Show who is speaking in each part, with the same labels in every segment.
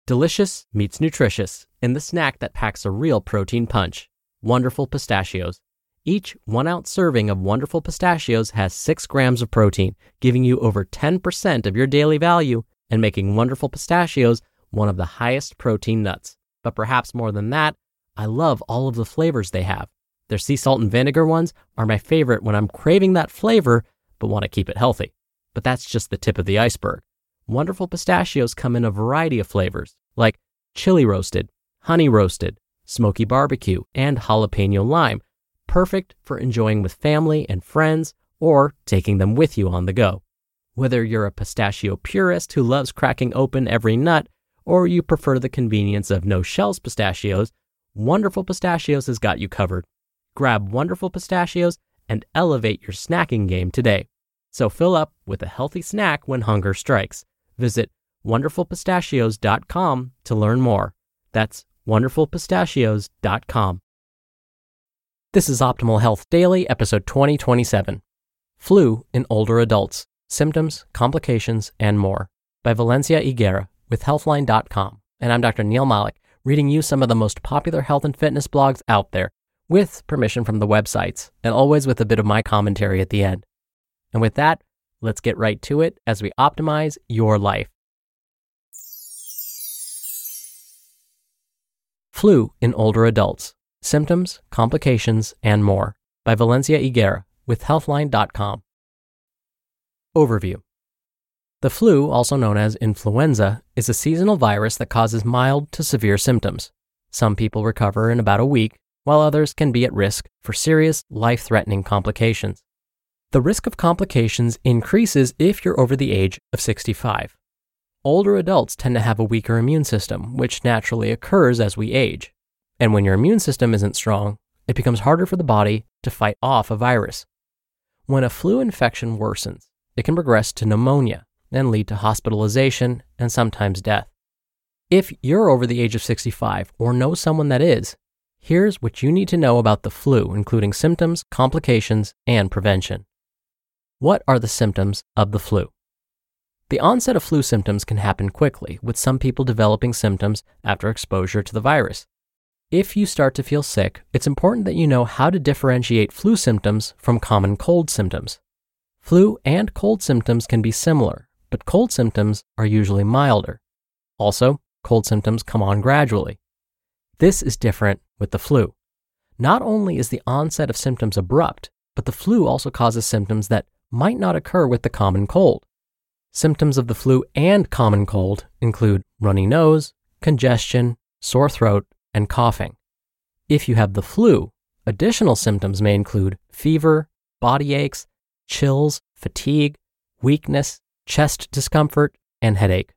Speaker 1: Delicious meets nutritious in the snack that packs a real protein punch. Wonderful Pistachios. Each 1-ounce serving of Wonderful Pistachios has 6 grams of protein, giving you over 10% of your daily value and making Wonderful Pistachios one of the highest protein nuts. But perhaps more than that, I love all of the flavors they have. Their sea salt and vinegar ones are my favorite when I'm craving that flavor but want to keep it healthy. But that's just the tip of the iceberg. Wonderful Pistachios come in a variety of flavors, like chili roasted, honey roasted, smoky barbecue, and jalapeno lime, perfect for enjoying with family and friends or taking them with you on the go. Whether you're a pistachio purist who loves cracking open every nut, or you prefer the convenience of no-shells pistachios, Wonderful Pistachios has got you covered. Grab Wonderful Pistachios and elevate your snacking game today. So fill up with a healthy snack when hunger strikes. Visit wonderfulpistachios.com to learn more. That's wonderfulpistachios.com. This is Optimal Health Daily, episode 2027. Flu in Older Adults, Symptoms, Complications, and More, by Valencia Higuera with Healthline.com. And I'm Dr. Neil Malik, reading you some of the most popular health and fitness blogs out there, with permission from the websites, and always with a bit of my commentary at the end. And with that, let's get right to it as we optimize your life. Flu in Older Adults, Symptoms, Complications, and More, by Valencia Higuera with Healthline.com. Overview. The flu, also known as influenza, is a seasonal virus that causes mild to severe symptoms. Some people recover in about a week, while others can be at risk for serious, life-threatening complications. The risk of complications increases if you're over the age of 65. Older adults tend to have a weaker immune system, which naturally occurs as we age. And when your immune system isn't strong, it becomes harder for the body to fight off a virus. When a flu infection worsens, it can progress to pneumonia and lead to hospitalization and sometimes death. If you're over the age of 65 or know someone that is, here's what you need to know about the flu, including symptoms, complications, and prevention. What are the symptoms of the flu? The onset of flu symptoms can happen quickly, with some people developing symptoms after exposure to the virus. If you start to feel sick, it's important that you know how to differentiate flu symptoms from common cold symptoms. Flu and cold symptoms can be similar, but cold symptoms are usually milder. Also, cold symptoms come on gradually. This is different with the flu. Not only is the onset of symptoms abrupt, but the flu also causes symptoms that might not occur with the common cold. Symptoms of the flu and common cold include runny nose, congestion, sore throat, and coughing. If you have the flu, additional symptoms may include fever, body aches, chills, fatigue, weakness, chest discomfort, and headache.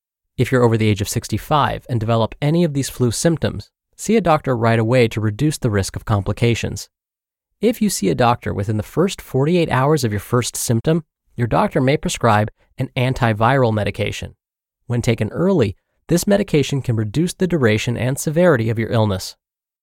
Speaker 1: If you're over the age of 65 and develop any of these flu symptoms, see a doctor right away to reduce the risk of complications. If you see a doctor within the first 48 hours of your first symptom, your doctor may prescribe an antiviral medication. When taken early, this medication can reduce the duration and severity of your illness.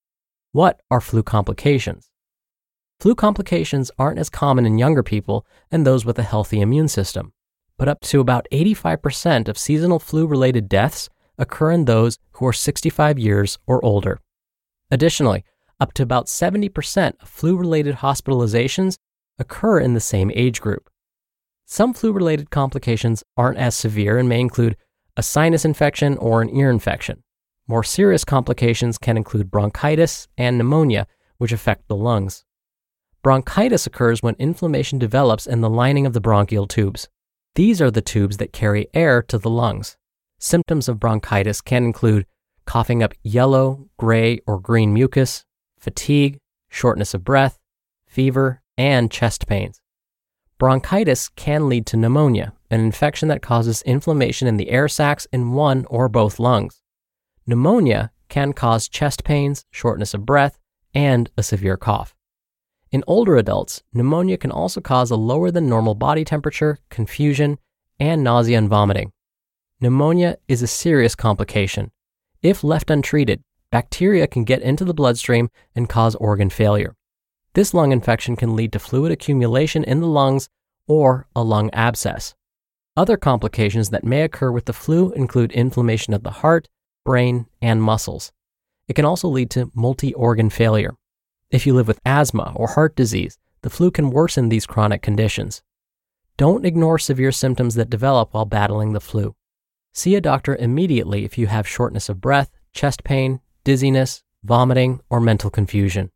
Speaker 1: What are flu complications? Flu complications aren't as common in younger people and those with a healthy immune system, but up to about 85% of seasonal flu-related deaths occur in those who are 65 years or older. Additionally, up to about 70% of flu-related hospitalizations occur in the same age group. Some flu-related complications aren't as severe and may include a sinus infection or an ear infection. More serious complications can include bronchitis and pneumonia, which affect the lungs. Bronchitis occurs when inflammation develops in the lining of the bronchial tubes. These are the tubes that carry air to the lungs. Symptoms of bronchitis can include coughing up yellow, gray, or green mucus, fatigue, shortness of breath, fever, and chest pains. Bronchitis can lead to pneumonia, an infection that causes inflammation in the air sacs in one or both lungs. Pneumonia can cause chest pains, shortness of breath, and a severe cough. In older adults, pneumonia can also cause a lower than normal body temperature, confusion, and nausea and vomiting. Pneumonia is a serious complication. If left untreated, bacteria can get into the bloodstream and cause organ failure. This lung infection can lead to fluid accumulation in the lungs or a lung abscess. Other complications that may occur with the flu include inflammation of the heart, brain, and muscles. It can also lead to multi-organ failure. If you live with asthma or heart disease, the flu can worsen these chronic conditions. Don't ignore severe symptoms that develop while battling the flu. See a doctor immediately if you have shortness of breath, chest pain, dizziness, vomiting, or mental confusion.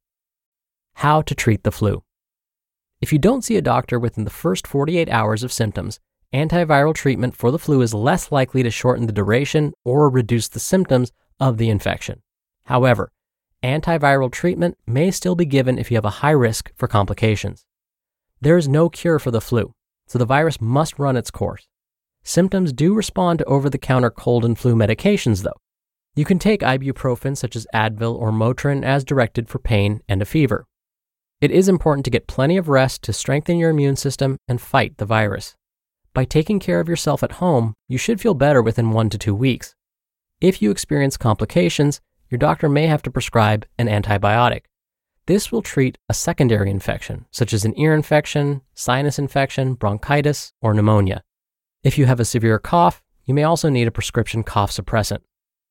Speaker 1: How to treat the flu. If you don't see a doctor within the first 48 hours of symptoms, antiviral treatment for the flu is less likely to shorten the duration or reduce the symptoms of the infection. However, antiviral treatment may still be given if you have a high risk for complications. There is no cure for the flu, so the virus must run its course. Symptoms do respond to over-the-counter cold and flu medications, though. You can take ibuprofen such as Advil or Motrin as directed for pain and a fever. It is important to get plenty of rest to strengthen your immune system and fight the virus. By taking care of yourself at home, you should feel better within 1 to 2 weeks. If you experience complications, your doctor may have to prescribe an antibiotic. This will treat a secondary infection, such as an ear infection, sinus infection, bronchitis, or pneumonia. If you have a severe cough, you may also need a prescription cough suppressant.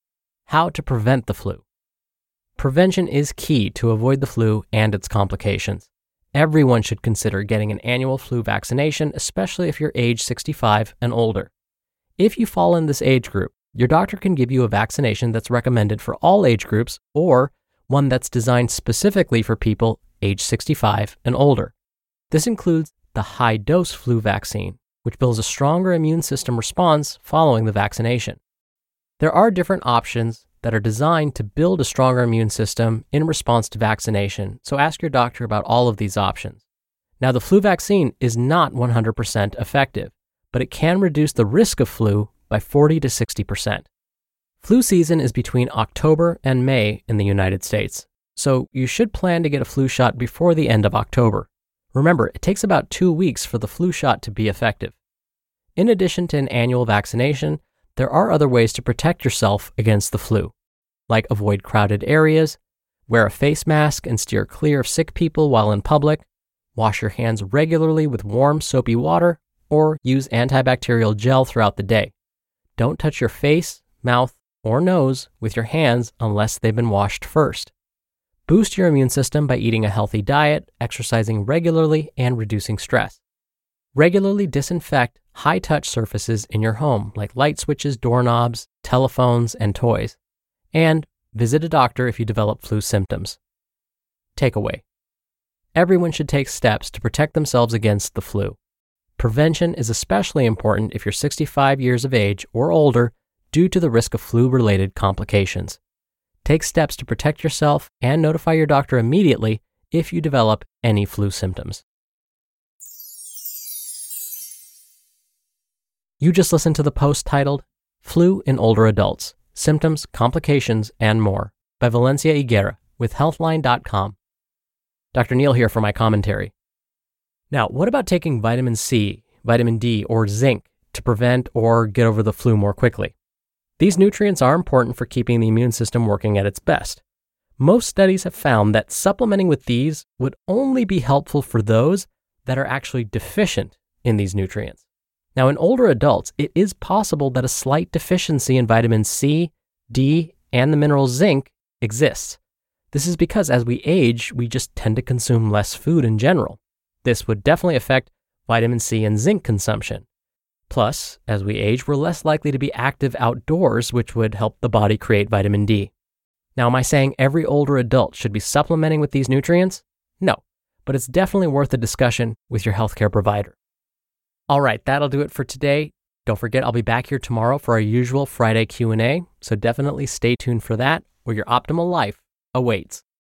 Speaker 1: How to prevent the flu. Prevention is key to avoid the flu and its complications. Everyone should consider getting an annual flu vaccination, especially if you're age 65 and older. If you fall in this age group, your doctor can give you a vaccination that's recommended for all age groups or one that's designed specifically for people age 65 and older. This includes the high-dose flu vaccine, which builds a stronger immune system response following the vaccination. There are different options that are designed to build a stronger immune system in response to vaccination, so ask your doctor about all of these options. Now, the flu vaccine is not 100% effective, but it can reduce the risk of flu by 40 to 60%. Flu season is between October and May in the United States, so you should plan to get a flu shot before the end of October. Remember, it takes about 2 weeks for the flu shot to be effective. In addition to an annual vaccination, there are other ways to protect yourself against the flu, like avoid crowded areas, wear a face mask and steer clear of sick people while in public, wash your hands regularly with warm, soapy water, or use antibacterial gel throughout the day. Don't touch your face, mouth, or nose with your hands unless they've been washed first. Boost your immune system by eating a healthy diet, exercising regularly, and reducing stress. Regularly disinfect high-touch surfaces in your home, like light switches, doorknobs, telephones, and toys. And visit a doctor if you develop flu symptoms. Takeaway. Everyone should take steps to protect themselves against the flu. Prevention is especially important if you're 65 years of age or older due to the risk of flu-related complications. Take steps to protect yourself and notify your doctor immediately if you develop any flu symptoms. You just listened to the post titled Flu in Older Adults, Symptoms, Complications, and More by Valencia Higuera with Healthline.com. Dr. Neal here for my commentary. Now, what about taking vitamin C, vitamin D, or zinc to prevent or get over the flu more quickly? These nutrients are important for keeping the immune system working at its best. Most studies have found that supplementing with these would only be helpful for those that are actually deficient in these nutrients. Now, in older adults, it is possible that a slight deficiency in vitamin C, D, and the mineral zinc exists. This is because as we age, we just tend to consume less food in general. This would definitely affect vitamin C and zinc consumption. Plus, as we age, we're less likely to be active outdoors, which would help the body create vitamin D. Now, am I saying every older adult should be supplementing with these nutrients? No, but it's definitely worth a discussion with your healthcare provider. All right, that'll do it for today. Don't forget, I'll be back here tomorrow for our usual Friday Q&A, so definitely stay tuned for that, where your optimal life awaits.